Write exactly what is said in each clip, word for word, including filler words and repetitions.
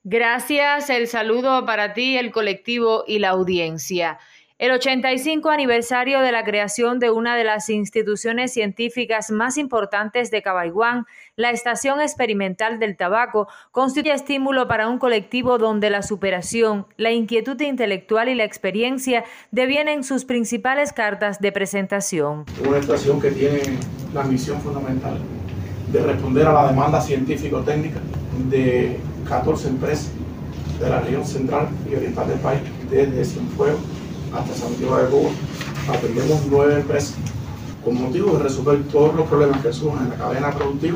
Gracias, el saludo para ti, el colectivo y la audiencia. El ochenta y cinco aniversario de la creación de una de las instituciones científicas más importantes de Cabaiguán, la Estación Experimental del Tabaco, constituye estímulo para un colectivo donde la superación, la inquietud intelectual y la experiencia devienen sus principales cartas de presentación. Una estación que tiene la misión fundamental de responder a la demanda científico-técnica de catorce empresas de la región central y oriental del país, desde Cienfuegos hasta Santiago de Cuba. Atendemos nueve empresas con motivo de resolver todos los problemas que surgen en la cadena productiva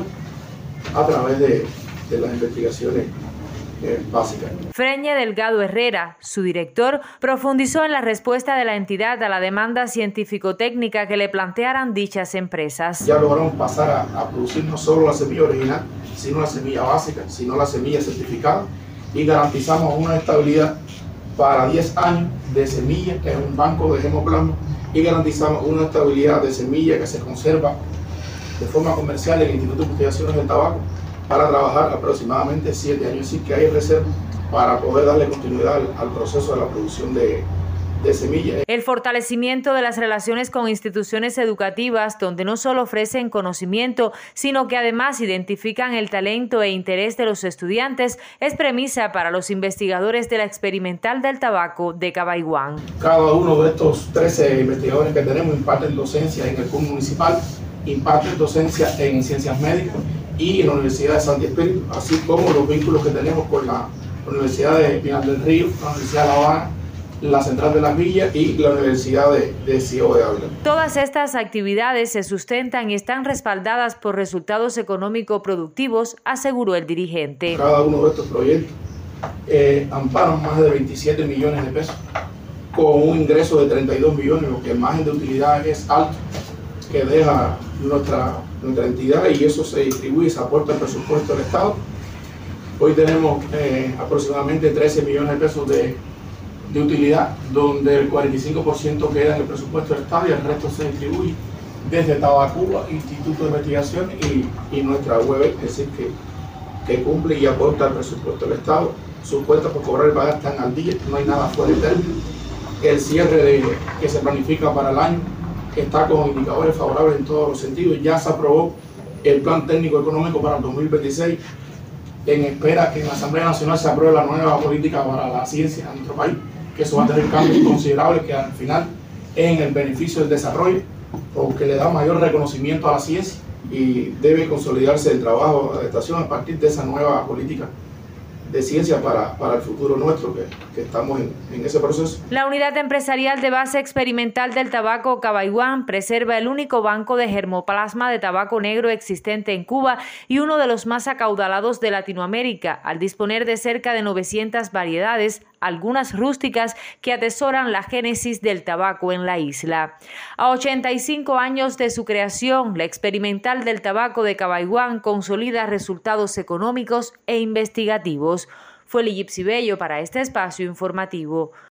a través de, de las investigaciones eh, básicas. Freñe Delgado Herrera, su director, profundizó en la respuesta de la entidad a la demanda científico-técnica que le plantearan dichas empresas. Ya logramos pasar a, a producir no solo la semilla original, sino la semilla básica, sino la semilla certificada, y garantizamos una estabilidad para diez años de semilla en un banco de hemoplasma, y garantizamos una estabilidad de semilla que se conserva de forma comercial en el Instituto de Investigaciones del Tabaco para trabajar aproximadamente siete años. Así que hay reserva para poder darle continuidad al, al proceso de la producción de de semillas. El fortalecimiento de las relaciones con instituciones educativas donde no solo ofrecen conocimiento, sino que además identifican el talento e interés de los estudiantes es premisa para los investigadores de la Experimental del Tabaco de Cabaiguán. Cada uno de estos trece investigadores que tenemos imparten docencia en el P U M municipal, imparten docencia en ciencias médicas y en la Universidad de Santi Espíritu, así como los vínculos que tenemos con la Universidad de Pinar del Río, la Universidad de La Habana, la Central de las Villas y la Universidad de, de Ciego de Ávila. Todas estas actividades se sustentan y están respaldadas por resultados económico-productivos, aseguró el dirigente. Cada uno de estos proyectos eh, amparan más de veintisiete millones de pesos, con un ingreso de treinta y dos millones, lo que el margen de utilidad es alto, que deja nuestra, nuestra entidad, y eso se distribuye, se aporta al presupuesto del Estado. Hoy tenemos eh, aproximadamente trece millones de pesos de de utilidad, donde el cuarenta y cinco por ciento queda en el presupuesto del Estado y el resto se distribuye desde Tabacuba, Instituto de Investigación y, y nuestra web, es decir, que, que cumple y aporta al presupuesto del Estado. Sus cuentas por cobrar y pagar están al día, no hay nada fuera de término. El cierre de, que se planifica para el año está con indicadores favorables en todos los sentidos. Ya se aprobó el Plan Técnico Económico para el dos mil veintiséis, en espera que en la Asamblea Nacional se apruebe la nueva política para la ciencia en nuestro país, que eso va a tener cambios considerables que al final en el beneficio del desarrollo, porque le da mayor reconocimiento a la ciencia, y debe consolidarse el trabajo de la estación a partir de esa nueva política de ciencia para, para el futuro nuestro, que, que estamos en, en ese proceso. La Unidad Empresarial de Base Experimental del Tabaco Cabaiguán preserva el único banco de germoplasma de tabaco negro existente en Cuba y uno de los más acaudalados de Latinoamérica, al disponer de cerca de novecientas variedades, algunas rústicas, que atesoran la génesis del tabaco en la isla. A ochenta y cinco años de su creación, la Experimental del Tabaco de Cabaiguán consolida resultados económicos e investigativos. Fue Lili Bello para este espacio informativo.